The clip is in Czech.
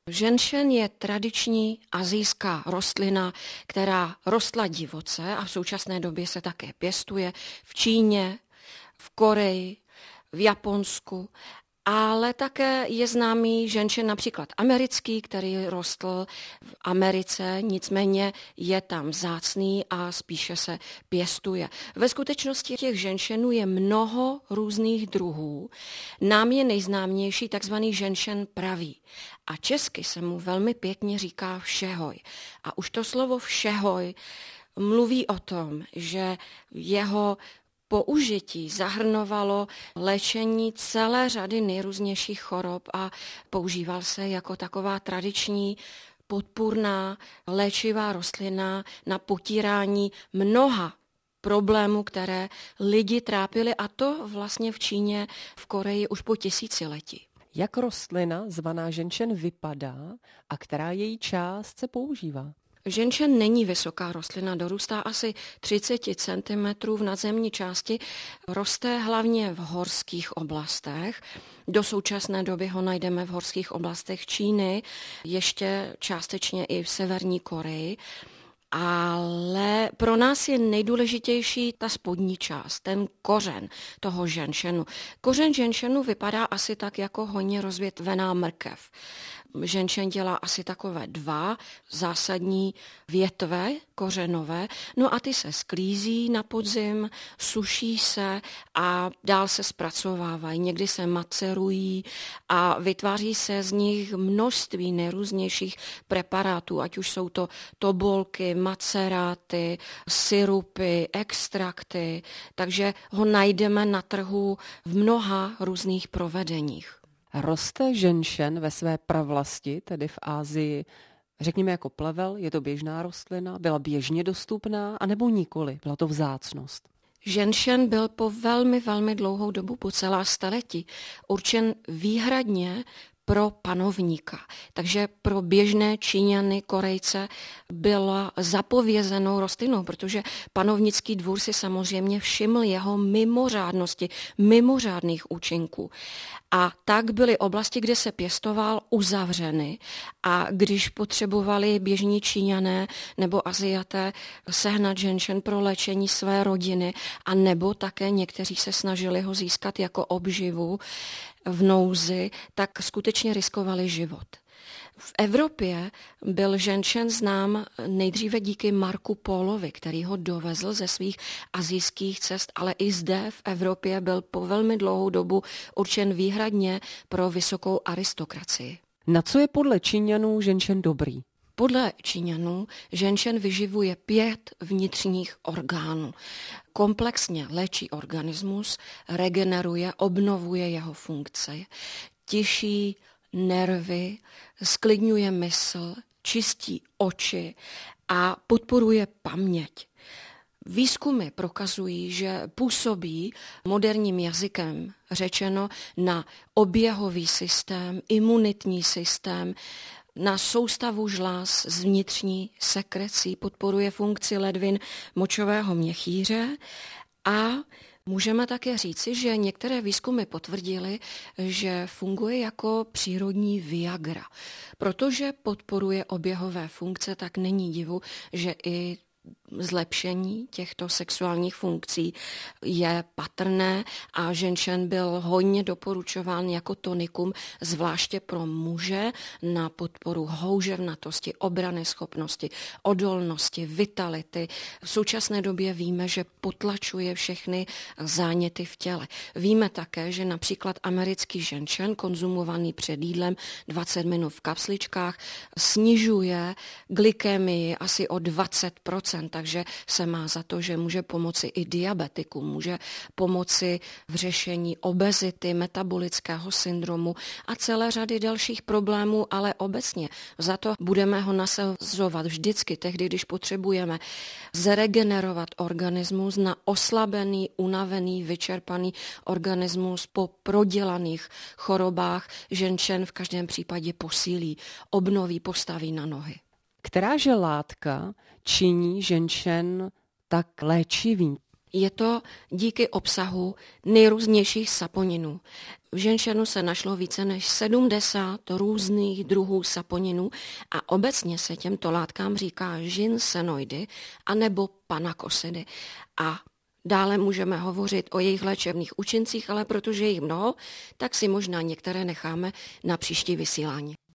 Ženšen je tradiční asijská rostlina, která rostla divoce a v současné době se také pěstuje v Číně, v Koreji, v Japonsku, ale také je známý ženšen například americký, který rostl v Americe, nicméně je tam vzácný a spíše se pěstuje. Ve skutečnosti těch ženšenů je mnoho různých druhů. Nám je nejznámější takzvaný ženšen pravý. A česky se mu velmi pěkně říká všehoj. A už to slovo všehoj mluví o tom, že jeho použití zahrnovalo léčení celé řady nejrůznějších chorob a používal se jako taková tradiční podpůrná léčivá rostlina na potírání mnoha problémů, které lidi trápily, a to vlastně v Číně, v Koreji už po tisíciletí. Jak rostlina zvaná ženšen vypadá a která její část se používá? Ženšen není vysoká rostlina, dorůstá asi 30 cm v nadzemní části, roste hlavně v horských oblastech. Do současné doby ho najdeme v horských oblastech Číny, ještě částečně i v Severní Koreji. Ale pro nás je nejdůležitější ta spodní část, ten kořen toho ženšenu. Kořen ženšenu vypadá asi tak jako hojně rozvětvená mrkev. Ženšen dělá asi takové 2 zásadní větve kořenové, no a ty se sklízí na podzim, suší se a dál se zpracovávají. Někdy se macerují a vytváří se z nich množství nejrůznějších preparátů, ať už jsou to tobolky, maceráty, syrupy, extrakty, takže ho najdeme na trhu v mnoha různých provedeních. Roste ženšen ve své pravlasti, tedy v Asii, řekněme jako plevel, je to běžná rostlina, byla běžně dostupná, anebo nikoli, byla to vzácnost? Ženšen byl po velmi, velmi dlouhou dobu, po celá staletí, určen výhradně pro panovníka. Takže pro běžné Číňany, Korejce byla zapovězenou rostlinou, protože panovnický dvůr si samozřejmě všiml jeho mimořádnosti, mimořádných účinků. A tak byly oblasti, kde se pěstoval, uzavřeny a když potřebovali běžní Číňané nebo Aziaté sehnat ženšen pro léčení své rodiny, a nebo také někteří se snažili ho získat jako obživu v nouzi, tak skutečně riskovali život. V Evropě byl ženšen znám nejdříve díky Marku Pólovi, který ho dovezl ze svých asijských cest, ale i zde v Evropě byl po velmi dlouhou dobu určen výhradně pro vysokou aristokracii. Na co je podle Číňanů ženšen dobrý? Podle Číňanů ženšen vyživuje 5 vnitřních orgánů. Komplexně léčí organismus, regeneruje, obnovuje jeho funkce, tiší nervy, sklidňuje mysl, čistí oči a podporuje paměť. Výzkumy prokazují, že působí moderním jazykem řečeno na oběhový systém, imunitní systém, na soustavu žláz z vnitřní sekrecí, podporuje funkci ledvin močového měchýře a můžeme také říci, že některé výzkumy potvrdily, že funguje jako přírodní Viagra. Protože podporuje oběhové funkce, tak není divu, že i zlepšení těchto sexuálních funkcí je patrné a ženšen byl hojně doporučován jako tonikum, zvláště pro muže na podporu houževnatosti, obrany schopnosti, odolnosti, vitality. V současné době víme, že potlačuje všechny záněty v těle. Víme také, že například americký ženšen konzumovaný před jídlem 20 minut v kapsličkách snižuje glykemii asi o 20%, takže se má za to, že může pomoci i diabetikům, může pomoci v řešení obezity, metabolického syndromu a celé řady dalších problémů, ale obecně za to budeme ho nasazovat vždycky tehdy, když potřebujeme zregenerovat organismus na oslabený, unavený, vyčerpaný organismus po prodělaných chorobách. Ženšen v každém případě posílí, obnoví, postaví na nohy. Která látka činí ženšen tak léčivý? Je to díky obsahu nejrůznějších saponinů. V ženšenu se našlo více než 70 různých druhů saponinů a obecně se těmto látkám říká žinsenoidy anebo panakosidy. A dále můžeme hovořit o jejich léčebných účincích, ale protože je jich mnoho, tak si možná některé necháme na příští vysílání.